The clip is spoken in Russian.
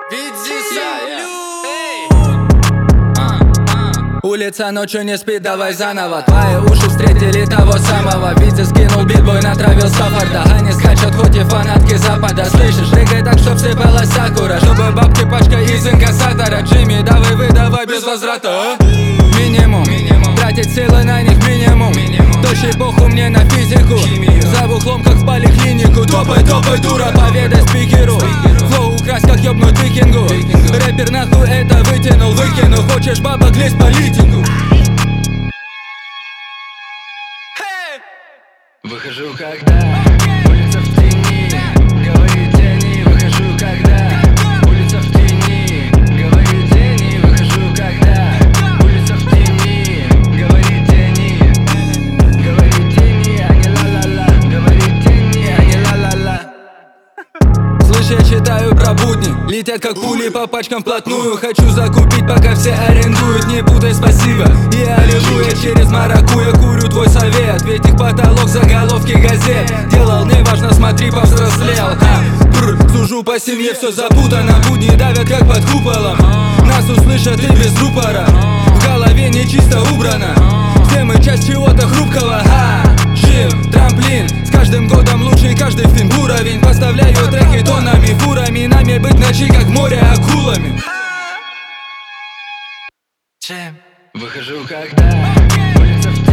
Улица ночью не спит, давай заново. Твои уши встретили того самого. Витя скинул битбой, натравил Стаффорда. Они скачут, хоть и фанатки запада. Слышишь, рыгай так, чтоб сыпалась сакура. Чтобы бабки пачка из инкассатора. Джимми, давай выдавай без возврата, Минимум, тратить силы на них минимум. Точи похуй мне на физику. За бухлом, как в поликлинику. Топай, топай, дура, поведай спикеру. Флоу украсть, как ёбнуть викингу. Рэпер нахуй это вытянул, выкину. Хочешь бабок, лезь по литингу. Выхожу, когда улица в тени, говорит тени. Выхожу, когда улица в тени, говорит тени. Выхожу, когда улица в тени, говорит тени. Говорит тени, а не ла-ла-ла. Говорит тени, а не ла-ла-ла. Слышь, я читаю про будни. Летят как пули по пачкам вплотную. Хочу закупить, пока все арендуют. Не путай, спасибо и аллилуйя. Через маракуйя курю твой совет. Ведь их потолок заголовки газет. Делал, неважно, смотри, повзрослел. Сужу по семье, все запутано. Будни давят, как под куполом. Нас услышат и без рупора. В голове не чисто убрано. Все мы часть чего-то хрупкого. Джим, трамплин. С каждым годом лучше каждый фильм уровень. Поставляю треки тоннами, фурами. Нами быть ночи, как море акулами. Выхожу, когда улица в